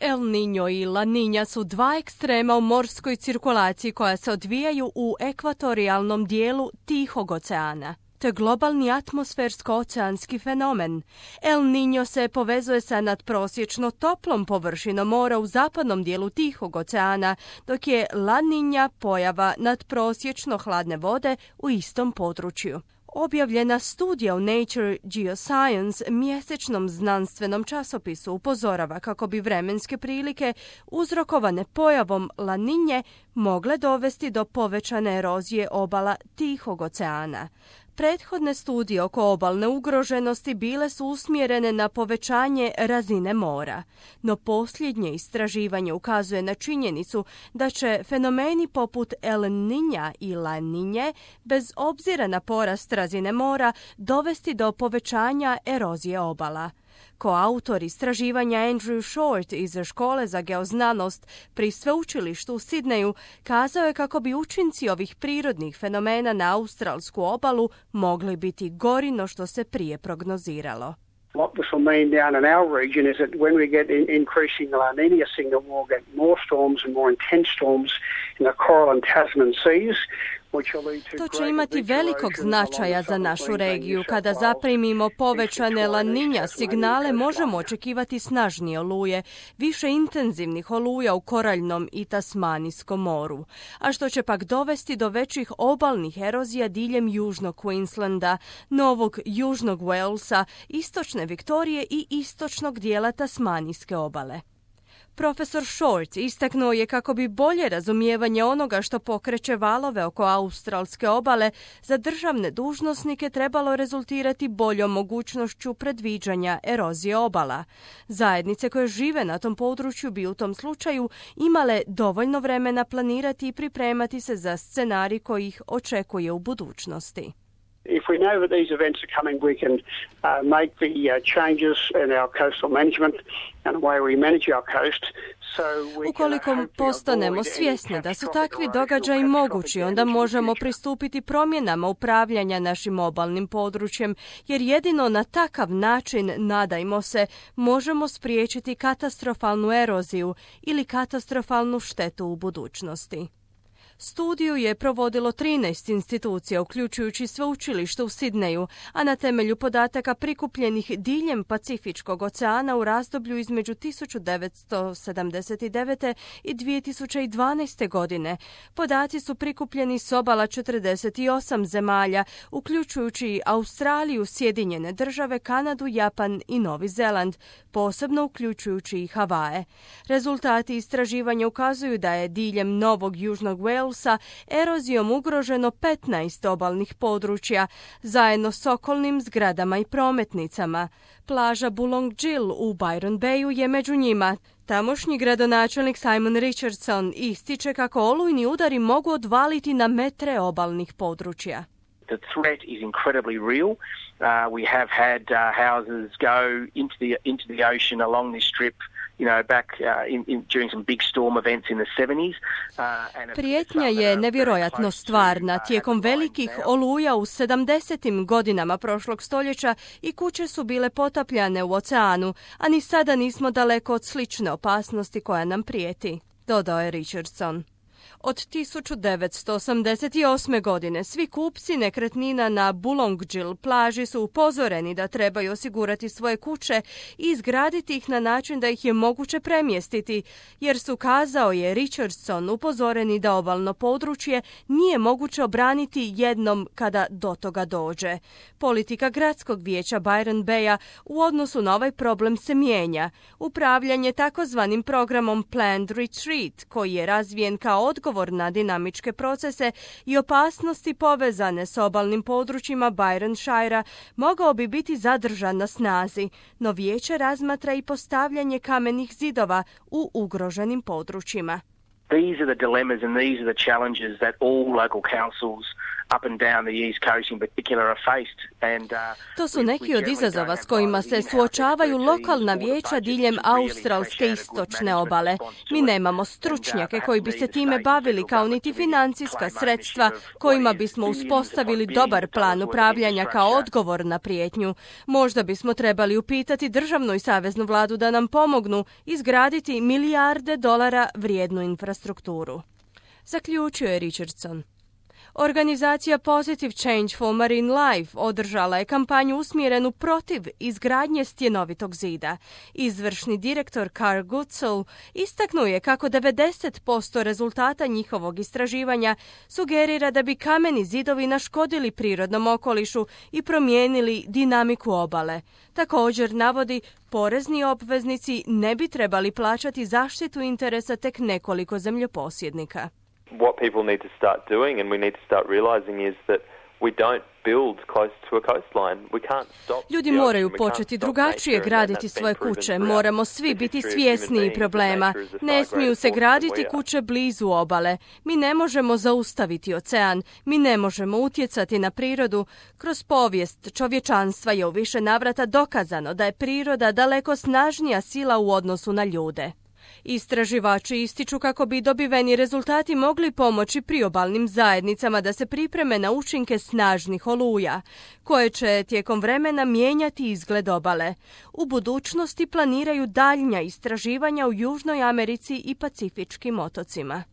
El Niño i La Niña su dva ekstrema u morskoj cirkulaciji koja se odvijaju u ekvatorijalnom dijelu Tihog oceana. To je globalni atmosfersko-oceanski fenomen. El Niño se povezuje sa nadprosječno toplom površinom mora u zapadnom dijelu Tihog oceana, dok je La Niña pojava nadprosječno hladne vode u istom području. Objavljena studija u Nature Geoscience, mjesečnom znanstvenom časopisu, upozorava kako bi vremenske prilike uzrokovane pojavom La Niñe mogle dovesti do povećane erozije obala Tihog oceana. Prethodne studije oko obalne ugroženosti bile su usmjerene na povećanje razine mora, no posljednje istraživanje ukazuje na činjenicu da će fenomeni poput El Niña i La Niñe, bez obzira na porast razine mora, dovesti do povećanja erozije obala. Koautor istraživanja Andrew Short iz Škole za geoznanost pri sveučilištu u Sidneju kazao je kako bi učinci ovih prirodnih fenomena na australsku obalu mogli biti gori no što se prije prognoziralo. What this will mean down in our region is that when we get increasing La Niña signal, we'll get more storms and more intense storms in the Coral and Tasman seas. To će imati velikog značaja za našu regiju. Kada zaprimimo povećane La Niña signale, možemo očekivati snažnije oluje, više intenzivnih oluja u Koraljnom i Tasmanijskom moru, a što će pak dovesti do većih obalnih erozija diljem južnog Queenslanda, Novog Južnog Walesa, istočne Viktorije i istočnog dijela Tasmanijske obale. Profesor Short istaknuo je kako bi bolje razumijevanje onoga što pokreće valove oko australske obale za državne dužnosnike trebalo rezultirati boljom mogućnošću predviđanja erozije obala. Zajednice koje žive na tom području bi u tom slučaju imale dovoljno vremena planirati i pripremati se za scenarij koji ih očekuje u budućnosti. If we know that these events are coming, we can make the changes in our coastal management and the way we manage our coast. Ukoliko postanemo svjesni da su takvi događaji mogući, onda možemo pristupiti promjenama upravljanja našim obalnim područjem, jer jedino na takav način, nadajmo se, možemo spriječiti katastrofalnu eroziju ili katastrofalnu štetu u budućnosti. Studiju je provodilo 13 institucija, uključujući sveučilište u Sidneju, a na temelju podataka prikupljenih diljem Pacifičkog oceana u razdoblju između 1979. i 2012. godine. Podaci su prikupljeni s obala 48 zemalja, uključujući Australiju, Sjedinjene države, Kanadu, Japan i Novi Zeland, posebno uključujući i Havaje. Rezultati istraživanja ukazuju da je diljem Novog Južnog Walesa erozijom ugroženo 15 obalnih područja, zajedno s okolnim zgradama i prometnicama. Plaža Bulong-Gil u Byron Bayu je među njima. Tamošnji gradonačelnik Simon Richardson ističe kako olujni udari mogu odvaliti na metre obalnih područja. The threat is incredibly real. We have had houses go into the ocean along this strip, back during some big storm events in the 70s. Prijetnja je nevjerojatno stvarna. Tijekom velikih oluja u 70. godinama prošlog stoljeća i kuće su bile potapljane u oceanu, a ni sada nismo daleko od slične opasnosti koja nam prijeti, dodao je Richardson. Od 1988. godine svi kupci nekretnina na Bulong-Gil plaži su upozoreni da trebaju osigurati svoje kuće i izgraditi ih na način da ih je moguće premjestiti, jer su, kazao je Richardson, upozoreni da obalno područje nije moguće obraniti jednom kada do toga dođe. Politika gradskog vijeća Byron Baya u odnosu na ovaj problem se mijenja. Upravljanje takozvanim programom Planned Retreat, koji je razvijen kao odgovor na dinamičke procese i opasnosti povezane s obalnim područjima Byronshira, mogao bi biti zadržan na snazi, no vijeće razmatra i postavljanje kamenih zidova u ugroženim područjima. These are the dilemmas and these are the challenges that all local councils up and down the East Coast in particular are faced. To su neki od izazova s kojima se suočavaju lokalna vijeća diljem australske istočne obale. Mi nemamo stručnjake koji bi se time bavili, kao niti financijska sredstva kojima bismo uspostavili dobar plan upravljanja kao odgovor na prijetnju. Možda bismo trebali upitati državnu i saveznu vladu da nam pomognu izgraditi milijarde dolara vrijednu infrastrukturu. Zaključio je Richardson. Organizacija Positive Change for Marine Life održala je kampanju usmjerenu protiv izgradnje stjenovitog zida. Izvršni direktor Carl Goodsell istaknuo je kako 90% rezultata njihovog istraživanja sugerira da bi kameni zidovi naškodili prirodnom okolišu i promijenili dinamiku obale. Također navodi, porezni obveznici ne bi trebali plaćati zaštitu interesa tek nekoliko zemljoposjednika. What people need to start doing and we need to start realizing is that we don't build close to a coastline. We can't stop. Ljudi moraju početi drugačije graditi svoje kuće. Moramo svi biti svjesniji problema. Ne smiju se graditi kuće blizu obale. Mi ne možemo zaustaviti ocean. Mi ne možemo utjecati na prirodu. Kroz povijest čovječanstva je u više navrata dokazano da je priroda daleko snažnija sila u odnosu na ljude. Istraživači ističu kako bi dobiveni rezultati mogli pomoći priobalnim zajednicama da se pripreme na učinke snažnih oluja, koje će tijekom vremena mijenjati izgled obale. U budućnosti planiraju daljnja istraživanja u Južnoj Americi i Pacifičkim otocima.